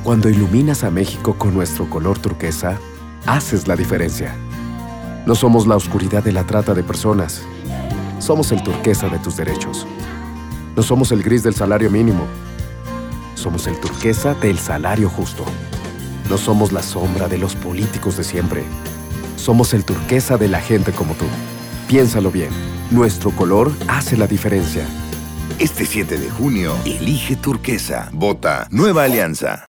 Cuando iluminas a México con nuestro color turquesa, haces la diferencia. No somos la oscuridad de la trata de personas. Somos el turquesa de tus derechos. No somos el gris del salario mínimo. Somos el turquesa del salario justo. No somos la sombra de los políticos de siempre. Somos el turquesa de la gente como tú. Piénsalo bien. Nuestro color hace la diferencia. Este 7 de junio, elige turquesa. Vota Nueva Alianza.